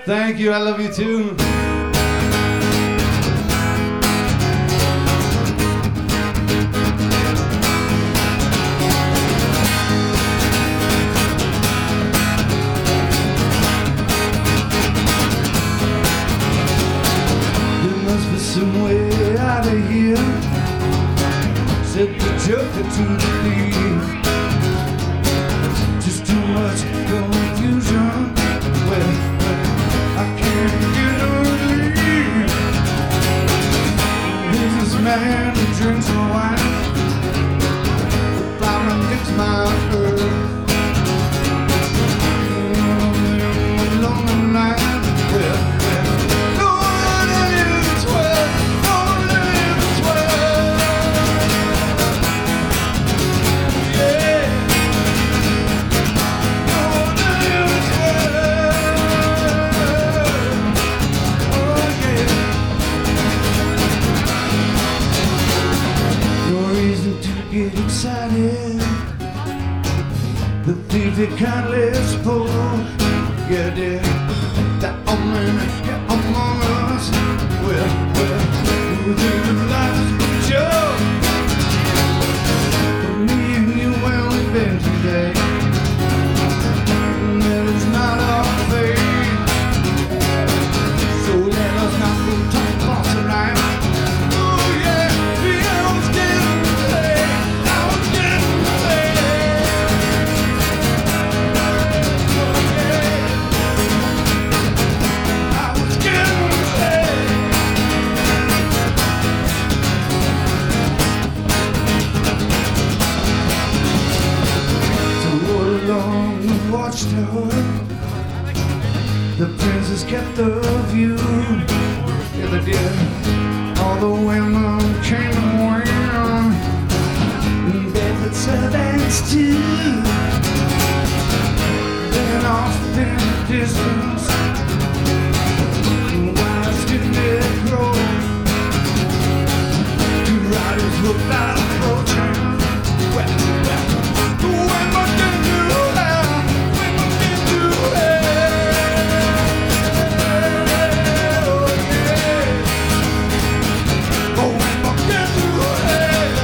Thank you, I love you too. There must be some way out of here, said the joker to the thief. Just too much confusion. Well, I can't get no relief. Business man who drinks my wine, the plowman digs my earth. Along the line, well, no one lives well, no one lives well. Yeah, no one lives well. Oh yeah. No reason to get excited. The thief he kindly spoke. Yeah, dear, that omen among us. Well, who did life's a joke? For me and you, well, we've been today. And that is not our fate. So let us not go talk false tonight. Oh yeah, I was getting late. I was getting late. Oh yeah. I was getting late. So all along the watchtower, the princess kept the view. Yeah, they did. All the women came and went, and barefoot servants too. Then off in the distance, wives didn't it grow? Two riders looked out approaching. Well, when I can do that, when I can do that. Oh yeah. Oh, when I can do that.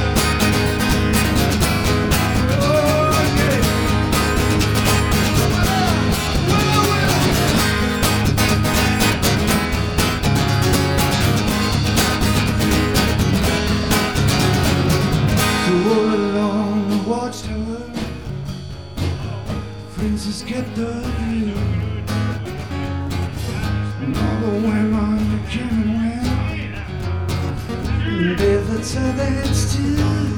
Oh yeah. So all along the watchtower, princess kept the view. And all the women came and went, and barefoot servants too.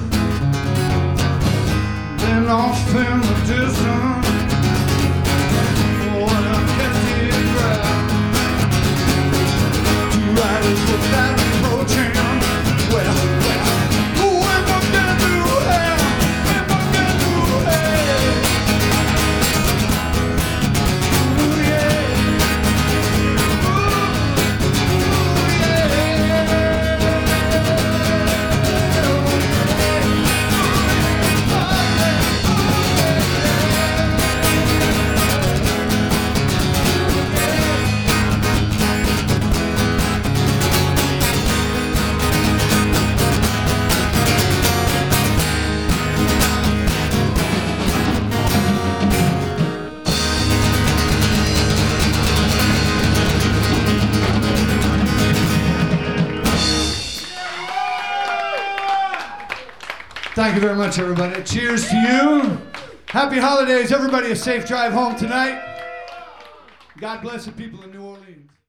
Then off in the distance, when I kept it right, two riders looked out approaching. Well, who am I gonna do that? Am I gonna do that? Ooh, yeah. Ooh, Thank you very much, everybody. Cheers to you. Happy holidays, everybody. A safe drive home tonight. God bless the people in New Orleans.